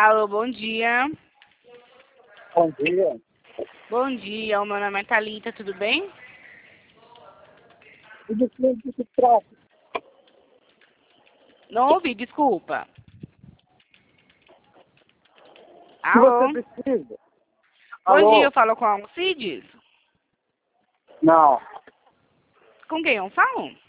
Alô, bom dia. Bom dia. Bom dia, o meu nome é Thalita, tudo bem? E do que se trata? Não ouvi, desculpa. O que Alô? você precisa? Bom dia, Alô? eu falo com a Alcides? Não. Com quem eu falo?